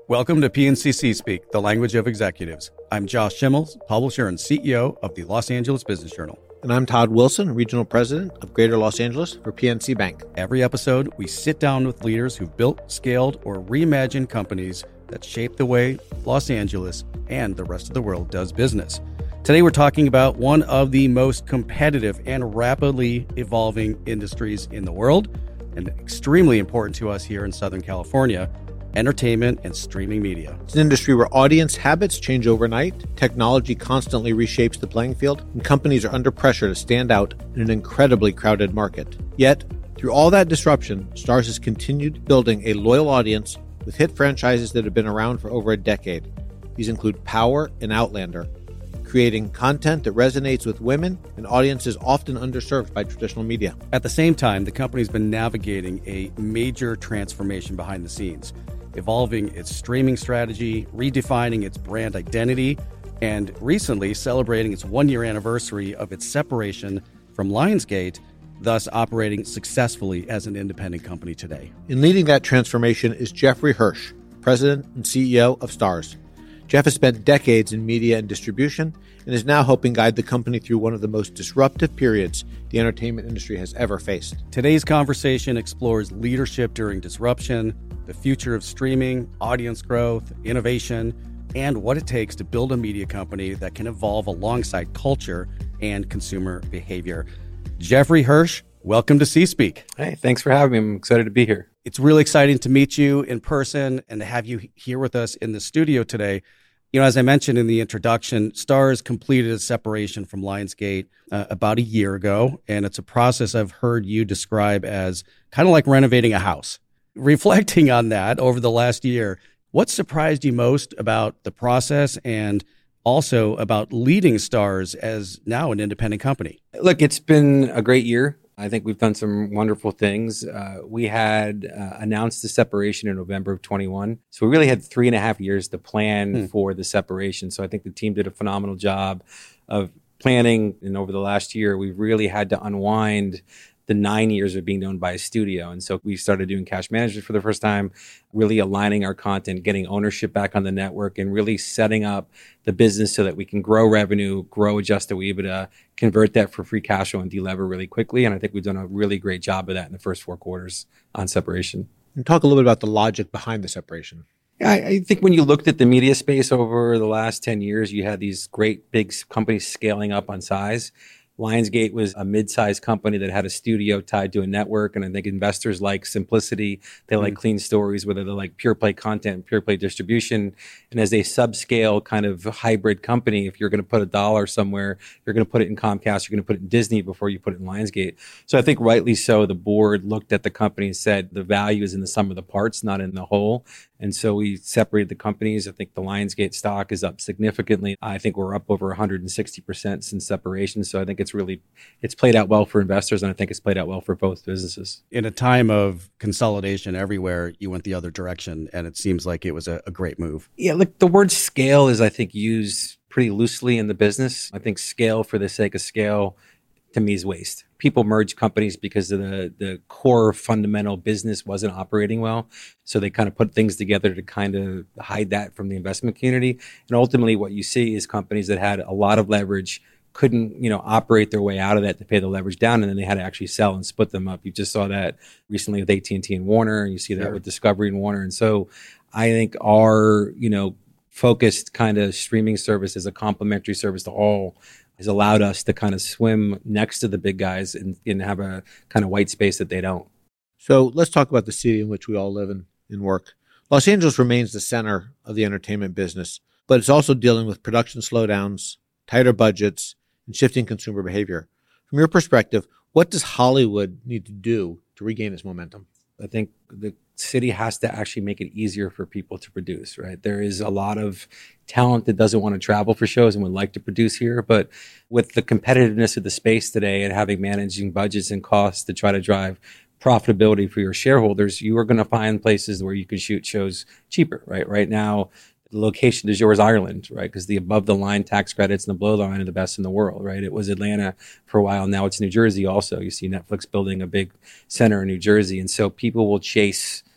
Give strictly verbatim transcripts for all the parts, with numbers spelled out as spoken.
Welcome to P N C C Speak, the language of executives. I'm Josh Schimmels, publisher and C E O of the Los Angeles Business Journal. And I'm Todd Wilson, Regional President of Greater Los Angeles for P N C Bank. Every episode, we sit down with leaders who've built, scaled, or reimagined companies that shape the way Los Angeles and the rest of the world does business. Today, we're talking about one of the most competitive and rapidly evolving industries in the world, and extremely important to us here in Southern California: entertainment and streaming media. It's an industry where audience habits change overnight, technology constantly reshapes the playing field, and companies are under pressure to stand out in an incredibly crowded market. Yet, through all that disruption, Starz has continued building a loyal audience with hit franchises that have been around for over a decade. These include Power and Outlander, creating content that resonates with women and audiences often underserved by traditional media. At the same time, the company's been navigating a major transformation behind the scenes, evolving its streaming strategy, redefining its brand identity, and recently celebrating its one-year anniversary of its separation from Lionsgate, thus operating successfully as an independent company today. In leading that transformation is Jeffrey Hirsch, President and C E O of Starz. Jeff has spent decades in media and distribution and is now helping guide the company through one of the most disruptive periods the entertainment industry has ever faced. Today's conversation explores leadership during disruption, the future of streaming, audience growth, innovation, and what it takes to build a media company that can evolve alongside culture and consumer behavior. Jeffrey Hirsch, welcome to C-Speak. Hey, thanks for having me. I'm excited to be here. It's really exciting to meet you in person and to have you here with us in the studio today. You know, as I mentioned in the introduction, Starz completed a separation from Lionsgate uh, about a year ago, and it's a process I've heard you describe as kind of like renovating a house. Reflecting on that over the last year, what surprised you most about the process and also about leading Starz as now an independent company? Look, it's been a great year. I think we've done some wonderful things. Uh, we had uh, announced the separation in November of twenty-one. So we really had three and a half years to plan hmm. for the separation. So I think the team did a phenomenal job of planning. And over the last year, we've really had to unwind the nine years of being owned by a studio. And so we started doing cash management for the first time, really aligning our content, getting ownership back on the network, and really setting up the business so that we can grow revenue, grow adjusted EBITDA, convert that for free cash flow, and delever really quickly. And I think we've done a really great job of that in the first four quarters on separation. And talk a little bit about the logic behind the separation. Yeah, I, I think when you looked at the media space over the last ten years, you had these great big companies scaling up on size. Lionsgate was a mid-sized company that had a studio tied to a network, and I think investors like simplicity. They like mm-hmm. clean stories, whether they like pure play content, pure play distribution. And as a subscale kind of hybrid company, if you're going to put a dollar somewhere, you're going to put it in Comcast, you're going to put it in Disney before you put it in Lionsgate. So I think rightly so, the board looked at the company and said the value is in the sum of the parts, not in the whole. And so we separated the companies. I think the Lionsgate stock is up significantly. I think we're up over one hundred sixty percent since separation. So I think it's really, it's played out well for investors, and I think it's played out well for both businesses. In a time of consolidation everywhere, you went the other direction, and it seems like it was a, a great move. Yeah, look, the word scale is, I think, used pretty loosely in the business. I think scale for the sake of scale, to me, is waste. People merge companies because of the, the core fundamental business wasn't operating well. So they kind of put things together to kind of hide that from the investment community. And ultimately what you see is companies that had a lot of leverage couldn't, you know, operate their way out of that to pay the leverage down, and then they had to actually sell and split them up. You just saw that recently with A T and T and Warner, and you see that sure. with Discovery and Warner. And so I think our, you know, focused kind of streaming service as a complementary service to all has allowed us to kind of swim next to the big guys and, and have a kind of white space that they don't. So let's talk about the city in which we all live and, and work. Los Angeles remains the center of the entertainment business, but it's also dealing with production slowdowns, tighter budgets, and shifting consumer behavior. From your perspective, what does Hollywood need to do to regain its momentum? I think the city has to actually make it easier for people to produce, right? There is a lot of talent that doesn't want to travel for shows and would like to produce here, but with the competitiveness of the space today and having managing budgets and costs to try to drive profitability for your shareholders, you are going to find places where you can shoot shows cheaper, right? Right now, the location du jour is Ireland, right? Because the above the line tax credits and the below the line are the best in the world, right? It was Atlanta for a while. Now it's New Jersey also. You see Netflix building a big center in New Jersey. And so people will chase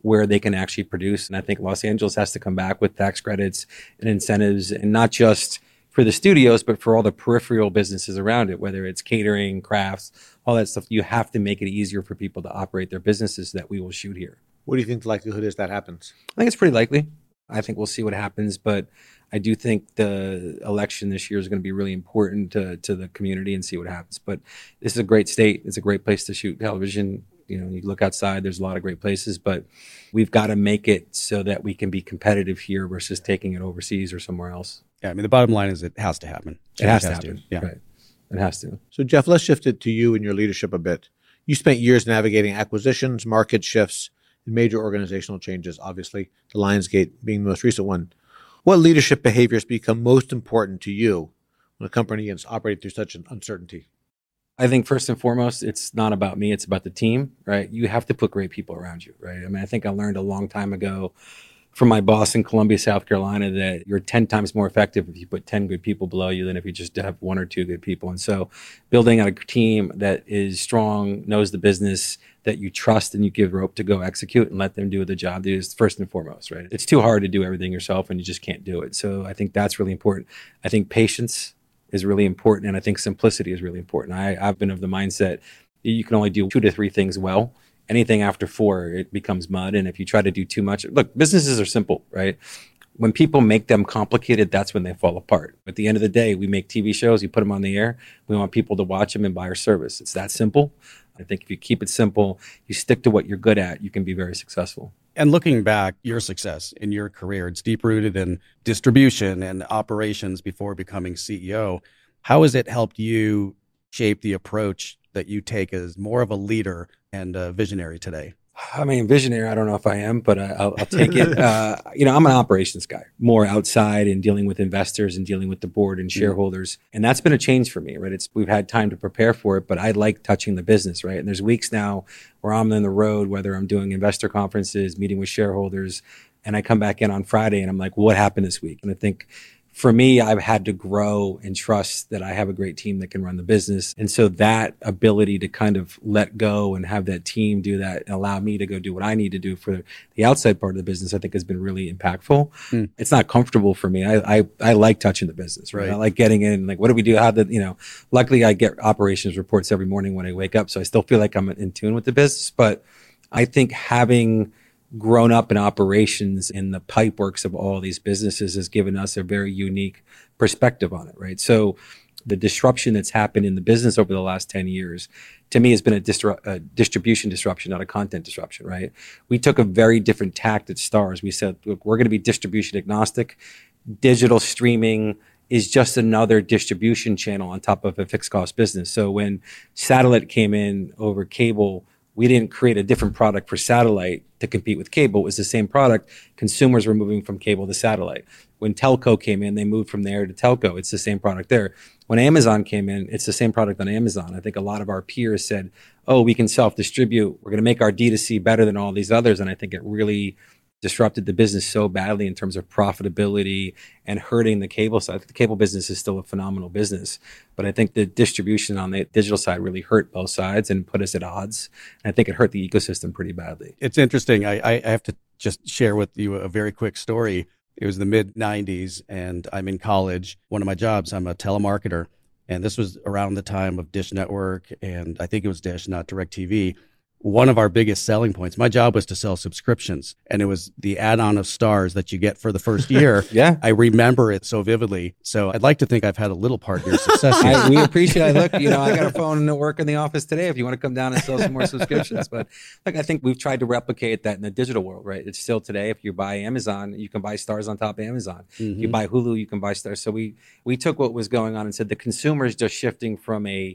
where they can actually produce. And I think Los Angeles has to come back with tax credits and incentives, and not just for the studios, but for all the peripheral businesses around it, whether it's catering, crafts, all that stuff. You have to make it easier for people to operate their businesses that we will shoot here. What do you think the likelihood is that happens? I think it's pretty likely. I think we'll see what happens, but I do think the election this year is going to be really important to, to the community and see what happens. But this is a great state. It's a great place to shoot television. You know, you look outside, there's a lot of great places, but we've got to make it so that we can be competitive here versus taking it overseas or somewhere else. Yeah, I mean, the bottom line is it has to happen. It, it has, has to happen. To. Yeah. Right. It has to. So, Jeff, let's shift it to you and your leadership a bit. You spent years navigating acquisitions, market shifts, and major organizational changes, obviously, the Lionsgate being the most recent one. What leadership behaviors become most important to you when a company is operating through such an uncertainty? I think first and foremost, it's not about me, it's about the team, right? You have to put great people around you, right? I mean, I think I learned a long time ago from my boss in Columbia, South Carolina, that you're ten times more effective if you put ten good people below you than if you just have one or two good people. And so building a team that is strong, knows the business, that you trust and you give rope to go execute and let them do the job is first and foremost, right? It's too hard to do everything yourself and you just can't do it. So I think that's really important. I think patience is really important. And I think simplicity is really important. I, I've been of the mindset you can only do two to three things well. Anything after four, it becomes mud. And if you try to do too much, look, businesses are simple, right? When people make them complicated, that's when they fall apart. At the end of the day, we make T V shows, we put them on the air. We want people to watch them and buy our service. It's that simple. I think if you keep it simple, you stick to what you're good at, you can be very successful. And looking back, your success in your career, it's deep-rooted in distribution and operations before becoming C E O. How has it helped you shape the approach that you take as more of a leader and a visionary today? I mean, visionary, I don't know if I am, but I, I'll, I'll take it. Uh, you know, I'm an operations guy, more outside and dealing with investors and dealing with the board and shareholders. Mm-hmm. And that's been a change for me, right? It's we've had time to prepare for it, but I like touching the business, right? And there's weeks now where I'm on the road, whether I'm doing investor conferences, meeting with shareholders, and I come back in on Friday and I'm like, what happened this week? And I think for me, I've had to grow and trust that I have a great team that can run the business. And so that ability to kind of let go and have that team do that and allow me to go do what I need to do for the outside part of the business, I think has been really impactful. Mm. It's not comfortable for me. I, I I like touching the business, right? right? I like getting in, like, what do we do? How did, you know, luckily I get operations reports every morning when I wake up. So I still feel like I'm in tune with the business. But I think having grown up in operations in the pipe works of all these businesses has given us a very unique perspective on it, right? So the disruption that's happened in the business over the last ten years, to me, has been a, distru- a distribution disruption, not a content disruption, right? We took a very different tact at Starz. We said, look, we're going to be distribution agnostic. Digital streaming is just another distribution channel on top of a fixed cost business. So when satellite came in over cable, we didn't create a different product for satellite to compete with cable. It was the same product. Consumers were moving from cable to satellite. When telco came in, they moved from there to telco. It's the same product there. When Amazon came in, it's the same product on Amazon. I think a lot of our peers said, oh, we can self-distribute. We're going to make our D two C better than all these others. And I think it really disrupted the business so badly in terms of profitability and hurting the cable side. The cable business is still a phenomenal business, but I think the distribution on the digital side really hurt both sides and put us at odds. And I think it hurt the ecosystem pretty badly. It's interesting. I, I have to just share with you a very quick story. It was the mid nineties and I'm in college. One of my jobs, I'm a telemarketer. And this was around the time of Dish Network. And I think it was Dish, not DirecTV. One of our biggest selling points, my job was to sell subscriptions, and it was the add-on of Starz that you get for the first year. Yeah. I remember it so vividly. So I'd like to think I've had a little part in your success here. I, we appreciate it. Look, you know, I got a phone at work in the office today if you want to come down and sell some more subscriptions. But look, I think we've tried to replicate that in the digital world, right? It's still today, if you buy Amazon, you can buy Starz on top of Amazon. Mm-hmm. If you buy Hulu, you can buy Starz. So we, we took what was going on and said the consumer is just shifting from a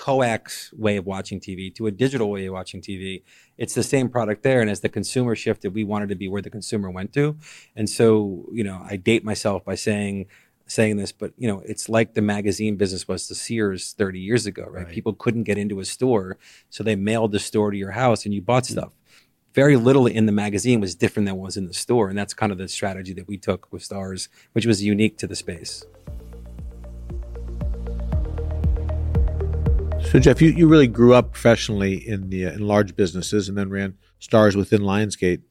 coax way of watching T V to a digital way of watching T V. It's the same product there. And as the consumer shifted, we wanted to be where the consumer went to. And so, you know, I date myself by saying, saying this, but you know, it's like the magazine business was to Sears thirty years ago, right? right? People couldn't get into a store. So they mailed the store to your house and you bought mm-hmm. stuff. Very little in the magazine was different than what was in the store. And that's kind of the strategy that we took with Starz, which was unique to the space. So, Jeff, you, you really grew up professionally in the uh, in large businesses and then ran Starz within Lionsgate.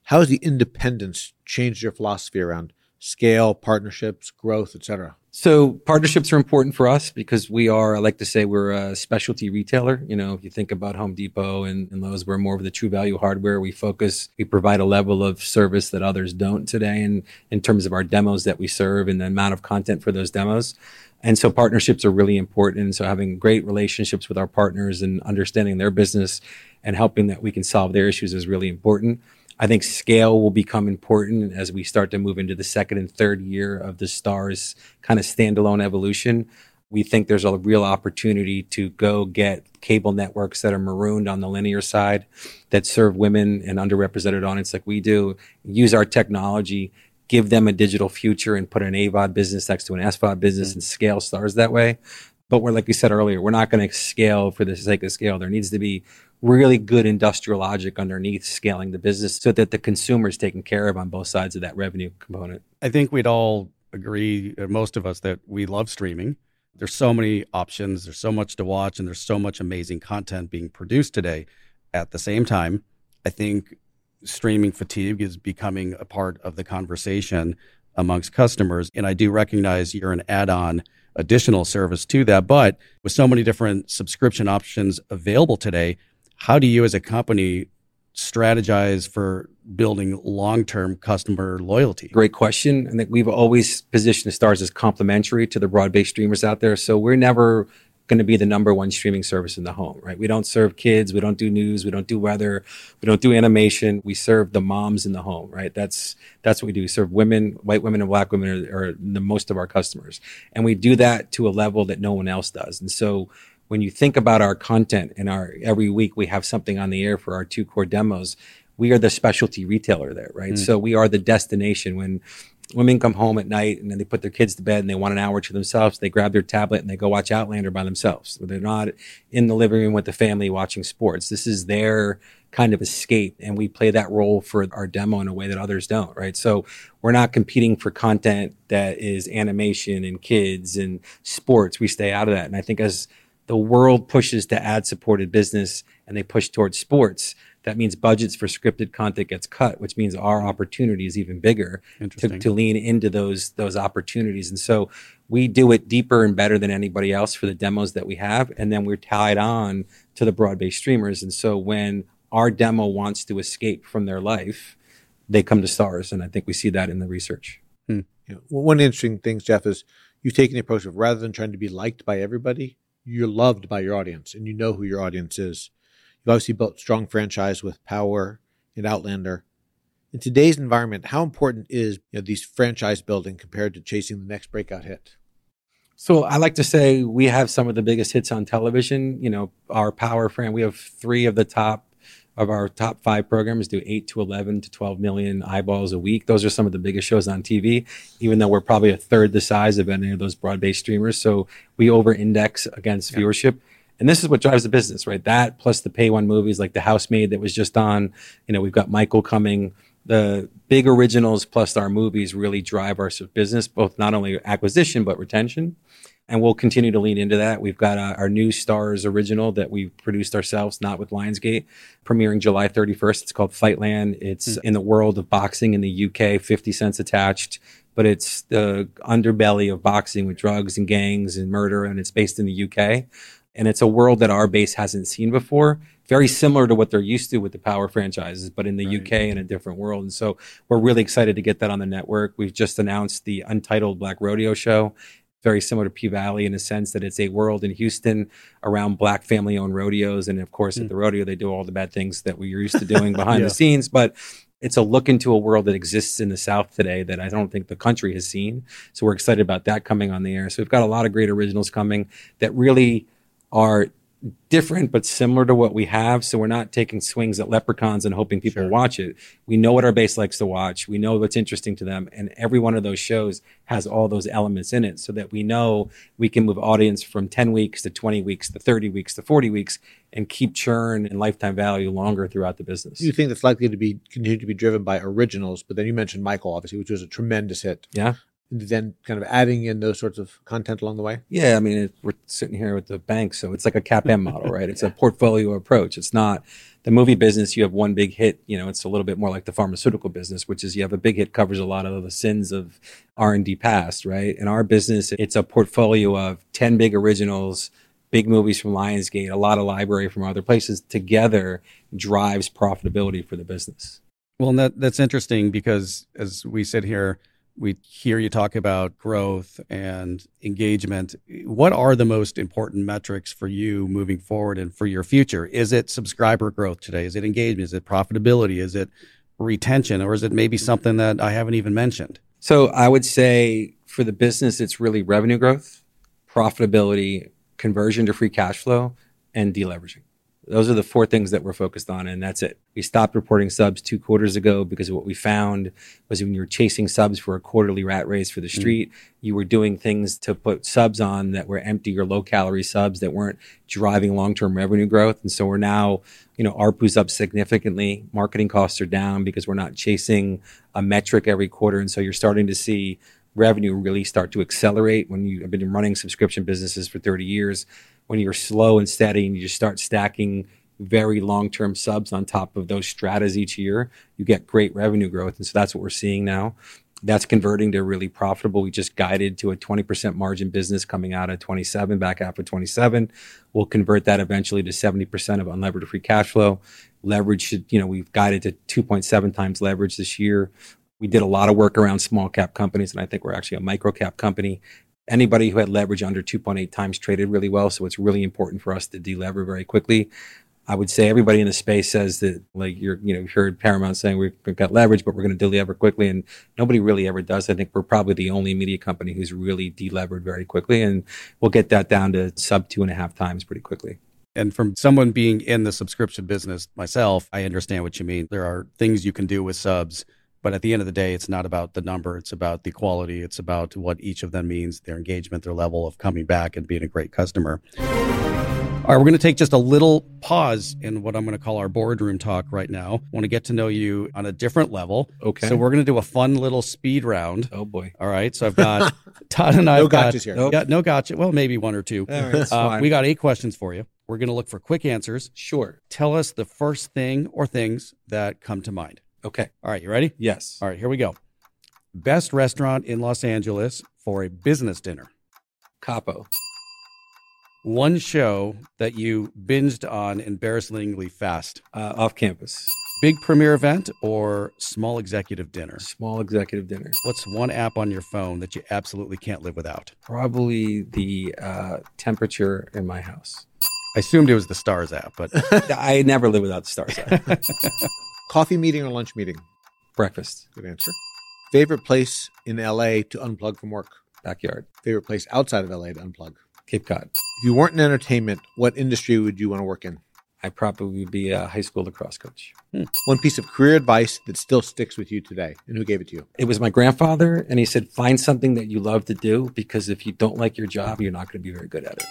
How has the independence changed your philosophy around scale, partnerships, growth, et cetera? So partnerships are important for us because we are, I like to say, we're a specialty retailer. You know, if you think about Home Depot and, and Lowe's, we're more of the true value hardware. We focus, we provide a level of service that others don't today in, in terms of our demos that we serve and the amount of content for those demos. And so partnerships are really important. And so having great relationships with our partners and understanding their business and helping that we can solve their issues is really important. I think scale will become important as we start to move into the second and third year of the Starz kind of standalone evolution. We think there's a real opportunity to go get cable networks that are marooned on the linear side, that serve women and underrepresented audience like we do, use our technology, give them a digital future and put an A V O D business next to an S V O D business mm-hmm. and scale Starz that way. But we're, like we said earlier, we're not going to scale for the sake of scale. There needs to be really good industrial logic underneath scaling the business so that the consumer is taken care of on both sides of that revenue component. I think we'd all agree, most of us, that we love streaming. There's so many options, there's so much to watch, and there's so much amazing content being produced today. At the same time, I think streaming fatigue is becoming a part of the conversation amongst customers. And I do recognize you're an add-on additional service to that, but with so many different subscription options available today, how do you as a company strategize for building long-term customer loyalty? Great question. I think we've always positioned Starz as complementary to the broad-based streamers out there. So we're never going to be the number one streaming service in the home, right? We don't serve kids. We don't do news. We don't do weather. We don't do animation. We serve the moms in the home, right? That's that's what we do. We serve women, white women and black women are, are the most of our customers. And we do that to a level that no one else does. And so when you think about our content and our every week we have something on the air for our two core demos, we are the specialty retailer there, right? Mm. So we are the destination. When women come home at night and then they put their kids to bed and they want an hour to themselves, they grab their tablet and they go watch Outlander by themselves. They're not in the living room with the family watching sports. This is their kind of escape, and we play that role for our demo in a way that others don't, right? So we're not competing for content that is animation and kids and sports. We stay out of that. And I think as the world pushes to ad-supported business and they push towards sports, that means budgets for scripted content gets cut, which means our opportunity is even bigger to, to lean into those those opportunities. And so we do it deeper and better than anybody else for the demos that we have. And then we're tied on to the broad-based streamers. And so when our demo wants to escape from their life, they come to Starz. And I think we see that in the research. Hmm. Yeah. Well, one interesting thing, Jeff, is you've taken the approach of rather than trying to be liked by everybody, you're loved by your audience and you know who your audience is. You've obviously built strong franchise with Power and Outlander. In today's environment, how important is you know, these franchise building compared to chasing the next breakout hit? So I like to say we have some of the biggest hits on television. You know, our Power fran, we have three of the top of our top five programs do eight to eleven to twelve million eyeballs a week. Those are some of the biggest shows on T V, even though we're probably a third the size of any of those broad-based streamers. So we over-index against yeah. viewership. And this is what drives the business, right? That plus the pay one movies like The Housemaid that was just on. You know, we've got Michael coming. The big originals plus our movies really drive our business, both not only acquisition, but retention. And we'll continue to lean into that. We've got uh, our new Starz original that we produced ourselves, not with Lionsgate, premiering July thirty-first. It's called Fightland. It's mm-hmm. in the world of boxing in the U K, fifty cents attached. But it's the underbelly of boxing with drugs and gangs and murder, and it's based in the U K. And it's a world that our base hasn't seen before, very similar to what they're used to with the Power franchises, but in the right. U K in a different world. And so we're really excited to get that on the network. We've just announced the Untitled Black Rodeo show, very similar to P-Valley in the sense that it's a world in Houston around Black family-owned rodeos. And of course, mm. at the rodeo, they do all the bad things that we're used to doing behind yeah. the scenes. But it's a look into a world that exists in the South today that I don't think the country has seen. So we're excited about that coming on the air. So we've got a lot of great originals coming that really are different but similar to what we have. So we're not taking swings at Leprechauns and hoping people sure. watch it. We know what our base likes to watch. We know what's interesting to them. And every one of those shows has all those elements in it so that we know we can move audience from ten weeks to twenty weeks to thirty weeks to forty weeks and keep churn and lifetime value longer throughout the business. Do you think that's likely to be continue to be driven by originals? But then you mentioned Michael, obviously, which was a tremendous hit. Yeah. and then kind of adding in those sorts of content along the way? Yeah, I mean, it, we're sitting here with the bank, so it's like a C A P M model, right? It's a portfolio approach. It's not the movie business. You have one big hit. You know, it's a little bit more like the pharmaceutical business, which is you have a big hit covers a lot of the sins of R and D past, right? In our business, it's a portfolio of ten big originals, big movies from Lionsgate, a lot of library from other places together drives profitability for the business. Well, and that, that's interesting because as we sit here, we hear you talk about growth and engagement. What are the most important metrics for you moving forward and for your future? Is it subscriber growth today? Is it engagement? Is it profitability? Is it retention? Or is it maybe something that I haven't even mentioned? So I would say for the business, it's really revenue growth, profitability, conversion to free cash flow, and deleveraging. Those are the four things that we're focused on, and that's it. We stopped reporting subs two quarters ago because what we found was when you were chasing subs for a quarterly rat race for the street, mm. you were doing things to put subs on that were empty or low-calorie subs that weren't driving long-term revenue growth. And so we're now, you know, A R P U's up significantly. Marketing costs are down because we're not chasing a metric every quarter, and so you're starting to see revenue really start to accelerate. When you have been running subscription businesses for thirty years, when you're slow and steady and you just start stacking very long-term subs on top of those stratas each year, you get great revenue growth. And so that's what we're seeing now. That's converting to really profitable. We just guided to a twenty percent margin business coming out of twenty-seven, back half of twenty-seven. We'll convert that eventually to seventy percent of unlevered free cash flow. Leverage should, you know, we've guided to two point seven times leverage this year. We did a lot of work around small cap companies, and I think we're actually a micro cap company. Anybody who had leverage under two point eight times traded really well, so it's really important for us to delever very quickly. I would say everybody in the space says that, like, you're, you know, you heard Paramount saying we've got leverage, but we're going to delever quickly, and nobody really ever does. I think we're probably the only media company who's really delevered very quickly, and we'll get that down to sub two and a half times pretty quickly. And from someone being in the subscription business myself, I understand what you mean. There are things you can do with subs, but at the end of the day, it's not about the number. It's about the quality. It's about what each of them means, their engagement, their level of coming back and being a great customer. All right, we're going to take just a little pause in what I'm going to call our boardroom talk right now. I want to get to know you on a different level. Okay. So we're going to do a fun little speed round. Oh, boy. All right. So I've got Todd and I. No got, gotchas here. Nope. Yeah, no gotcha. Well, maybe one or two. All right, that's uh, fine. we got eight questions for you. We're going to look for quick answers. Sure. Tell us the first thing or things that come to mind. Okay. All right. You ready? Yes. All right. Here we go. Best restaurant in Los Angeles for a business dinner. Capo. One show that you binged on embarrassingly fast. Uh, off campus. Big premiere event or small executive dinner? Small executive dinner. What's one app on your phone that you absolutely can't live without? Probably the uh, temperature in my house. I assumed it was the Stars app, but I never live without the Stars app. Coffee meeting or lunch meeting? Breakfast. Good answer. Favorite place in L A to unplug from work? Backyard. Favorite place outside of L A to unplug? Cape Cod. If you weren't in entertainment, what industry would you want to work in? I probably would be a high school lacrosse coach. Hmm. One piece of career advice that still sticks with you today, and who gave it to you? It was my grandfather, and he said, find something that you love to do, because if you don't like your job, you're not going to be very good at it.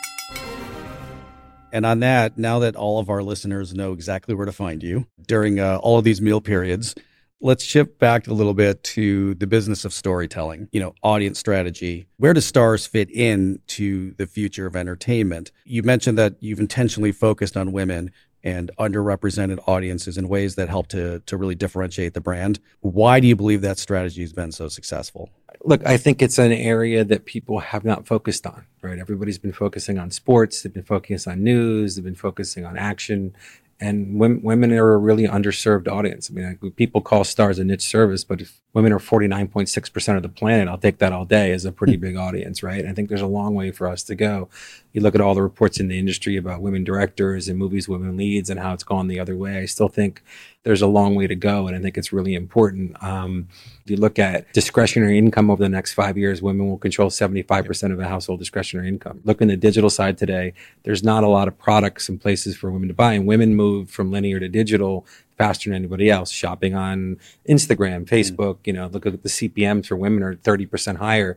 And on that, now that all of our listeners know exactly where to find you during uh, all of these meal periods, let's shift back a little bit to the business of storytelling, you know, audience strategy. Where does Stars fit in to the future of entertainment? You mentioned that you've intentionally focused on women and underrepresented audiences in ways that help to to really differentiate the brand. Why do you believe that strategy has been so successful? Look, I think it's an area that people have not focused on, right? Everybody's been focusing on sports. They've been focusing on news. They've been focusing on action. And women, women are a really underserved audience. I mean, like, people call Stars a niche service, but if women are forty-nine point six percent of the planet, I'll take that all day as a pretty big audience, right? I think there's a long way for us to go. You look at all the reports in the industry about women directors and movies, women leads, and how it's gone the other way. I still think there's a long way to go, and I think it's really important. Um, if you look at discretionary income over the next five years, women will control seventy-five percent of the household discretionary income. Look in the digital side today, there's not a lot of products and places for women to buy, and women move from linear to digital faster than anybody else. Shopping on Instagram, Facebook, you know, look at the C P Ms for women are thirty percent higher.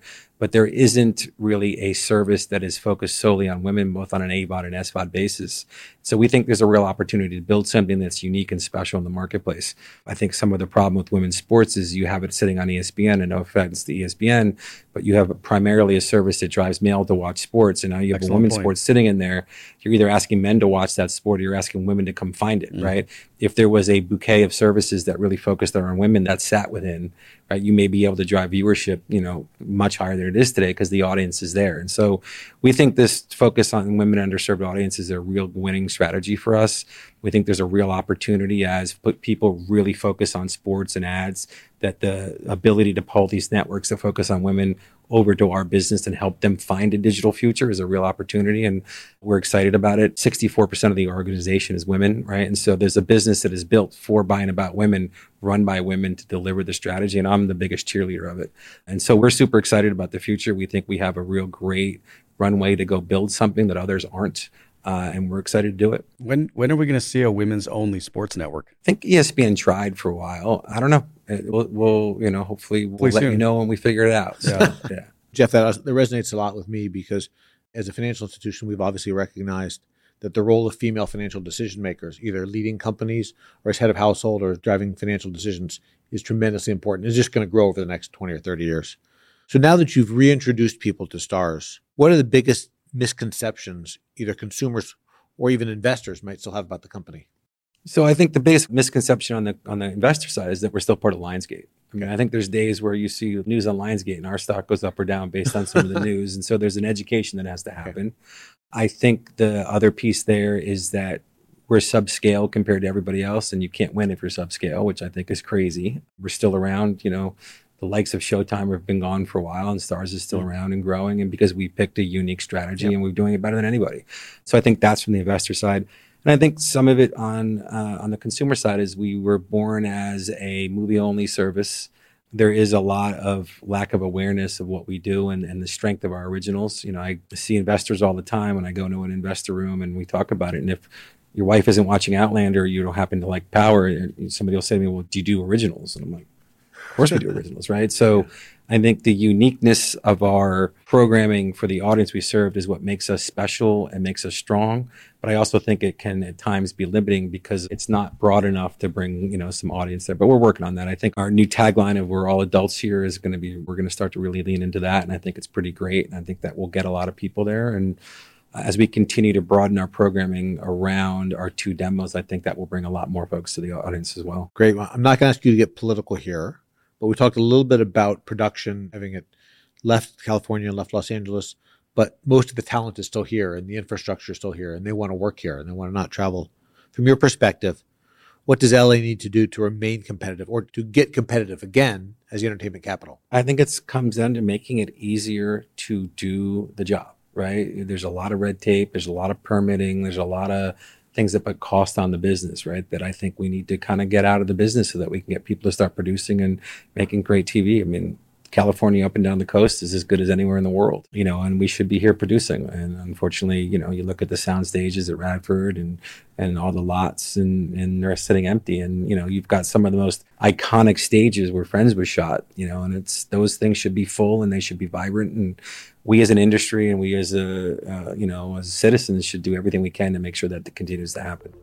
but there isn't really a service that is focused solely on women, both on an A V O D and S V O D basis. So we think there's a real opportunity to build something that's unique and special in the marketplace. I think some of the problem with women's sports is you have it sitting on E S P N, and no offense to E S P N, but you have primarily a service that drives male to watch sports, and now you have Excellent a women's point. sports sitting in there. You're either asking men to watch that sport or you're asking women to come find it, Mm. right? If there was a bouquet of services that really focused on women that sat within, right, you may be able to drive viewership, you know, much higher than it is today because the audience is there. And so we think this focus on women and underserved audiences is a real winning strategy for us. We think there's a real opportunity as people really focus on sports and ads, that the ability to pull these networks that focus on women over to our business and help them find a digital future is a real opportunity. And we're excited about it. sixty-four percent of the organization is women, right? And so there's a business that is built for, by, and about women, run by women to deliver the strategy. And I'm the biggest cheerleader of it. And so we're super excited about the future. We think we have a real great runway to go build something that others aren't. Uh, and we're excited to do it. When when are we going to see a women's only sports network? I think E S P N tried for a while. I don't know. It- We'll, we'll you know, hopefully we'll Hopefully let soon. you know when we figure it out. So, Yeah. yeah. Jeff, that, that resonates a lot with me because as a financial institution, we've obviously recognized that the role of female financial decision makers, either leading companies or as head of household or driving financial decisions, is tremendously important. It's just going to grow over the next twenty or thirty years. So now that you've reintroduced people to Starz, what are the biggest misconceptions either consumers or even investors might still have about the company? So I think the biggest misconception on the on the investor side is that we're still part of Lionsgate. I mean, I think there's days where you see news on Lionsgate and our stock goes up or down based on some of the news. And so there's an education that has to happen. I think the other piece there is that we're subscale compared to everybody else, and you can't win if you're subscale, which I think is crazy. We're still around, you know, the likes of Showtime have been gone for a while, and Starz is still around and growing, and because we picked a unique strategy Yep. and we're doing it better than anybody. So I think that's from the investor side. And I think some of it on uh, on the consumer side is we were born as a movie-only service. There is a lot of lack of awareness of what we do and, and the strength of our originals. You know, I see investors all the time when I go into an investor room and we talk about it. And if your wife isn't watching Outlander, you don't happen to like Power, somebody will say to me, well, do you do originals? And I'm like, of course we do originals, right? So I think the uniqueness of our programming for the audience we served is what makes us special and makes us strong. But I also think it can at times be limiting because it's not broad enough to bring, you know, some audience there. But we're working on that. I think our new tagline of "We're all adults here" is going to be, we're going to start to really lean into that. And I think it's pretty great. And I think that will get a lot of people there. And as we continue to broaden our programming around our two demos, I think that will bring a lot more folks to the audience as well. Great. Well, I'm not going to ask you to get political here, but we talked a little bit about production, having it left California and left Los Angeles, but most of the talent is still here and the infrastructure is still here and they want to work here and they want to not travel. From your perspective, what does L A need to do to remain competitive or to get competitive again as the entertainment capital? I think it comes down to making it easier to do the job, right? There's a lot of red tape. There's a lot of permitting. There's a lot of things that put cost on the business, right? That I think we need to kind of get out of the business so that we can get people to start producing and making great T V. I mean, California up and down the coast is as good as anywhere in the world, you know, and we should be here producing. And unfortunately, you know, you look at the sound stages at Radford and and all the lots and, and they're sitting empty. And, you know, you've got some of the most iconic stages where Friends was shot, you know, and it's those things should be full and they should be vibrant. And we as an industry and we as a, uh, you know, as citizens should do everything we can to make sure that it continues to happen.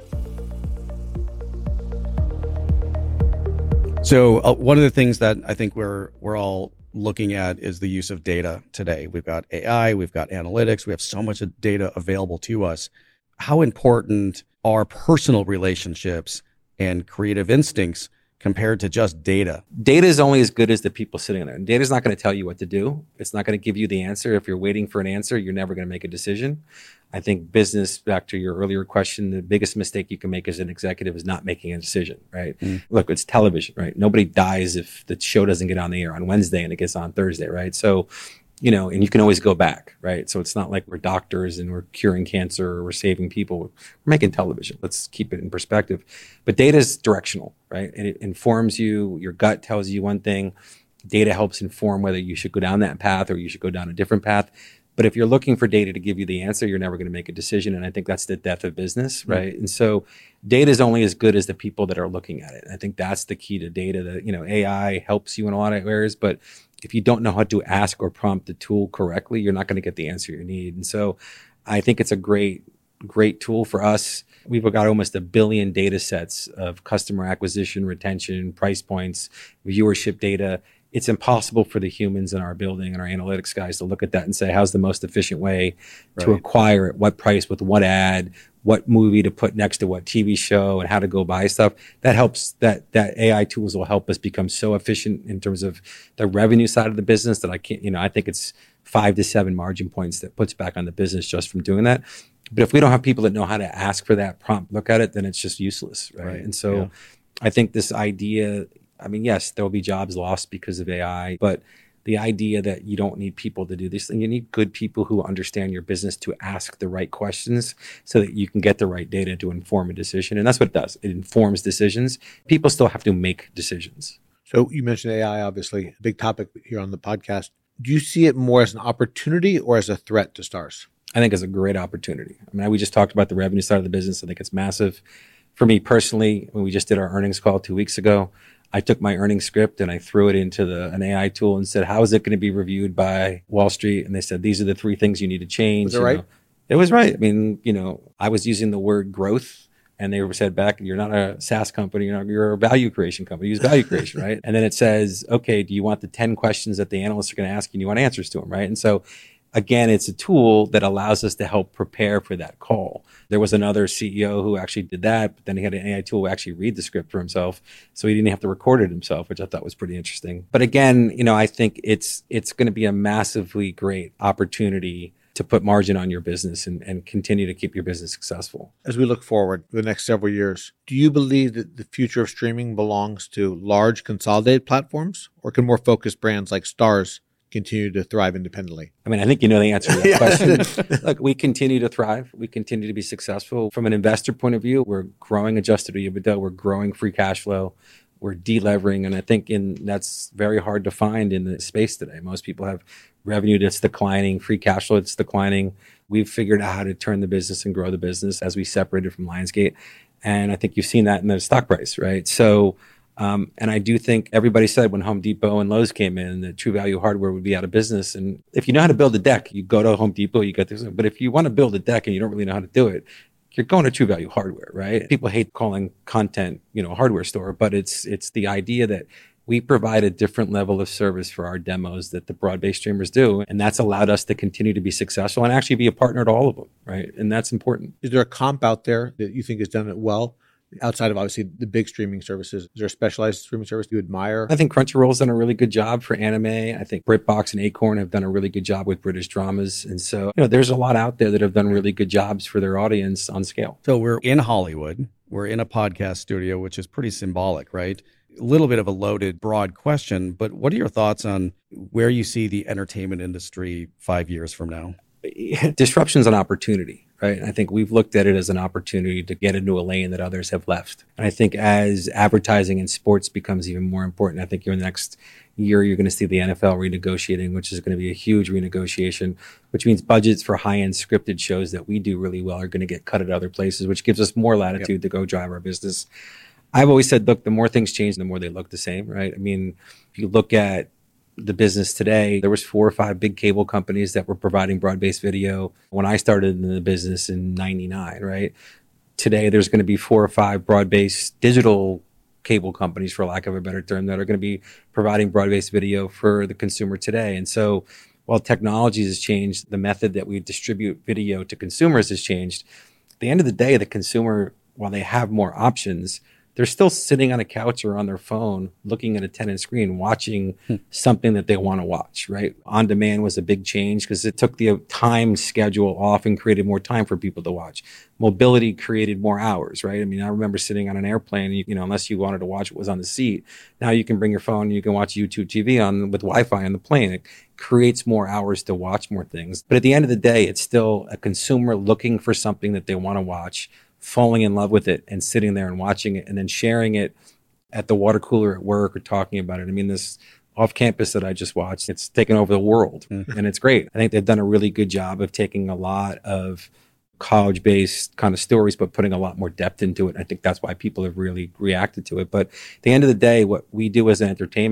So uh, one of the things that I think we're we're all looking at is the use of data today. We've got A I, we've got analytics, we have so much data available to us. How important are personal relationships and creative instincts compared to just data? Data is only as good as the people sitting there. And data is not going to tell you what to do. It's not going to give you the answer. If you're waiting for an answer, you're never going to make a decision. I think business, back to your earlier question, the biggest mistake you can make as an executive is not making a decision, right? Mm. Look, it's television, right? Nobody dies if the show doesn't get on the air on Wednesday and it gets on Thursday, right? So, you know, and you can always go back, right? So it's not like we're doctors and we're curing cancer or we're saving people. We're making television. Let's keep it in perspective. But data is directional, right? And it informs you. Your gut tells you one thing. Data helps inform whether you should go down that path or you should go down a different path. But if you're looking for data to give you the answer, you're never going to make a decision. And I think that's the death of business, right? Mm-hmm. And so data is only as good as the people that are looking at it. I think that's the key to data. That, you know, A I helps you in a lot of areas, but if you don't know how to ask or prompt the tool correctly, you're not going to get the answer you need. And so I think it's a great, great tool for us. We've got almost a billion data sets of customer acquisition, retention, price points, viewership data. It's impossible for the humans in our building and our analytics guys to look at that and say, how's the most efficient way right. to acquire at what price with what ad, what movie to put next to what T V show, and how to go buy stuff. That helps, that that A I tools will help us become so efficient in terms of the revenue side of the business that I can't, you know, I think it's five to seven margin points that puts back on the business just from doing that. But if we don't have people that know how to ask for that prompt, look at it, then it's just useless, right? right. And so yeah. I think this idea, I mean, yes, there will be jobs lost because of A I, but the idea that you don't need people to do this thing, you need good people who understand your business to ask the right questions so that you can get the right data to inform a decision. And that's what it does. It informs decisions. People still have to make decisions. So you mentioned A I, obviously, a big topic here on the podcast. Do you see it more as an opportunity or as a threat to Starz? I think it's a great opportunity. I mean, we just talked about the revenue side of the business. I think it's massive. For me personally, when we just did our earnings call two weeks ago, I took my earnings script and I threw it into the, an A I tool and said, how is it going to be reviewed by Wall Street? And they said, these are the three things you need to change. Was it right? Know. It was right. I mean, you know, I was using the word growth and they said back, you're not a SaaS company, you're, not, you're a value creation company. Use value creation, right? And then it says, okay, do you want the ten questions that the analysts are going to ask you and you want answers to them, right? And so again, it's a tool that allows us to help prepare for that call. There was another C E O who actually did that, but then he had an A I tool actually read the script for himself. So he didn't have to record it himself, which I thought was pretty interesting. But again, you know, I think it's it's going to be a massively great opportunity to put margin on your business and, and continue to keep your business successful. As we look forward for the next several years, do you believe that the future of streaming belongs to large consolidated platforms, or can more focused brands like Starz continue to thrive independently? I mean, I think you know the answer to that question. Look, we continue to thrive. We continue to be successful. From an investor point of view, we're growing adjusted EBITDA. We're growing free cash flow. We're delevering. And I think in that's very hard to find in the space today. Most people have revenue that's declining, free cash flow that's declining. We've figured out how to turn the business and grow the business as we separated from Lionsgate. And I think you've seen that in the stock price, right? So Um, and I do think everybody said when Home Depot and Lowe's came in that True Value Hardware would be out of business. And if you know how to build a deck, you go to Home Depot, you get this. But if you want to build a deck and you don't really know how to do it, you're going to True Value Hardware, right? People hate calling content, you know, a hardware store, but it's it's the idea that we provide a different level of service for our demos that the broad-based streamers do. And that's allowed us to continue to be successful and actually be a partner to all of them, right? And that's important. Is there a comp out there that you think has done it well? Outside of obviously the big streaming services, is there a specialized streaming service you admire? I think Crunchyroll's done a really good job for anime. I think BritBox and Acorn have done a really good job with British dramas. And so, you know, there's a lot out there that have done really good jobs for their audience on scale. So we're in Hollywood. We're in a podcast studio, which is pretty symbolic, right? A little bit of a loaded, broad question, but what are your thoughts on where you see the entertainment industry five years from now? Disruption's an opportunity. Right. I think we've looked at it as an opportunity to get into a lane that others have left. And I think as advertising in sports becomes even more important, I think in the next year, you're going to see the N F L renegotiating, which is going to be a huge renegotiation, which means budgets for high-end scripted shows that we do really well are going to get cut at other places, which gives us more latitude yep. to go drive our business. I've always said, look, the more things change, the more they look the same. Right. I mean, if you look at the business today, there was four or five big cable companies that were providing broad-based video when I started in the business in ninety-nine, right? Today, there's going to be four or five broad-based digital cable companies, for lack of a better term, that are going to be providing broad-based video for the consumer today. And so while technology has changed, the method that we distribute video to consumers has changed. At the end of the day, the consumer, while they have more options, they're still sitting on a couch or on their phone looking at a ten-inch screen, watching hmm. something that they want to watch, right? On demand was a big change because it took the time schedule off and created more time for people to watch. Mobility created more hours, right? I mean, I remember sitting on an airplane, you, you know, unless you wanted to watch what was on the seat. Now you can bring your phone and you can watch YouTube T V on with Wi-Fi on the plane. It creates more hours to watch more things. But at the end of the day, it's still a consumer looking for something that they want to watch, falling in love with it and sitting there and watching it and then sharing it at the water cooler at work or talking about it. I mean, this off campus that I just watched, it's taken over the world mm-hmm. and it's great. I think they've done a really good job of taking a lot of college-based kind of stories, but putting a lot more depth into it. I think that's why people have really reacted to it. But at the end of the day, what we do as an entertainment,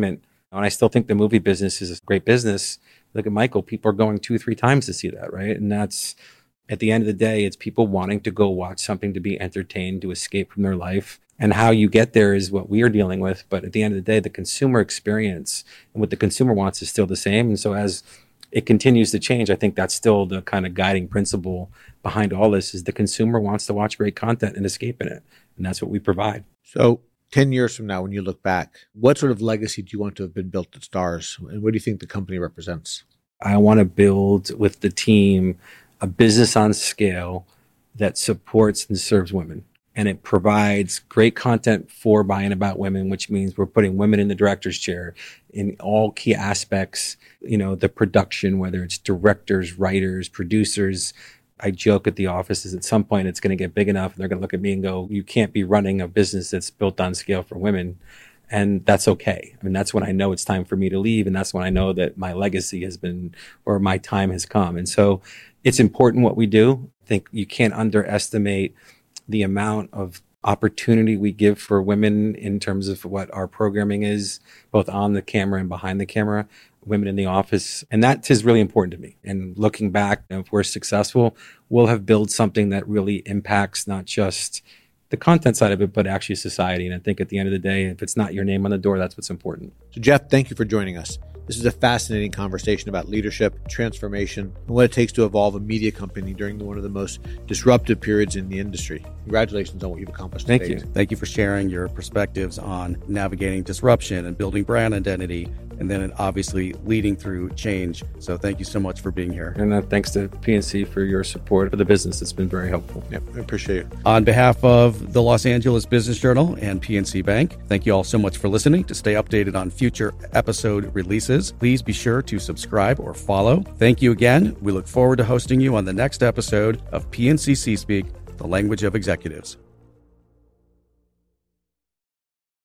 And I still think the movie business is a great business. Look at Michael, people are going two, three times to see that, right? And that's, at the end of the day, it's people wanting to go watch something to be entertained, to escape from their life. And how you get there is what we are dealing with. But at the end of the day, the consumer experience and what the consumer wants is still the same. And so as it continues to change, I think that's still the kind of guiding principle behind all this is the consumer wants to watch great content and escape in it. And that's what we provide. So ten years from now, when you look back, what sort of legacy do you want to have been built at Starz? And what do you think the company represents? I want to build with the team a business on scale that supports and serves women. And it provides great content for, by, and about women, which means we're putting women in the director's chair in all key aspects, you know, the production, whether it's directors, writers, producers. I joke at the office is at some point it's going to get big enough and they're going to look at me and go, you can't be running a business that's built on scale for women. And that's okay. I mean, that's when I know it's time for me to leave. And that's when I know that my legacy has been, or my time has come. And so it's important what we do. I think you can't underestimate the amount of opportunity we give for women in terms of what our programming is, both on the camera and behind the camera, women in the office. And that is really important to me. And looking back, if we're successful, we'll have built something that really impacts not just the content side of it, but actually society. And I think at the end of the day, if it's not your name on the door, that's what's important. So Jeff, thank you for joining us. This is a fascinating conversation about leadership, transformation, and what it takes to evolve a media company during one of the most disruptive periods in the industry. Congratulations on what you've accomplished. Thank to you. date. Thank you for sharing your perspectives on navigating disruption and building brand identity, and then obviously leading through change. So thank you so much for being here. And uh, thanks to P N C for your support for the business. It's been very helpful. Yep, I appreciate it. On behalf of the Los Angeles Business Journal and P N C Bank, thank you all so much for listening. To stay updated on future episode releases, please be sure to subscribe or follow. Thank you again. We look forward to hosting you on the next episode of P N C C Speak, the language of executives.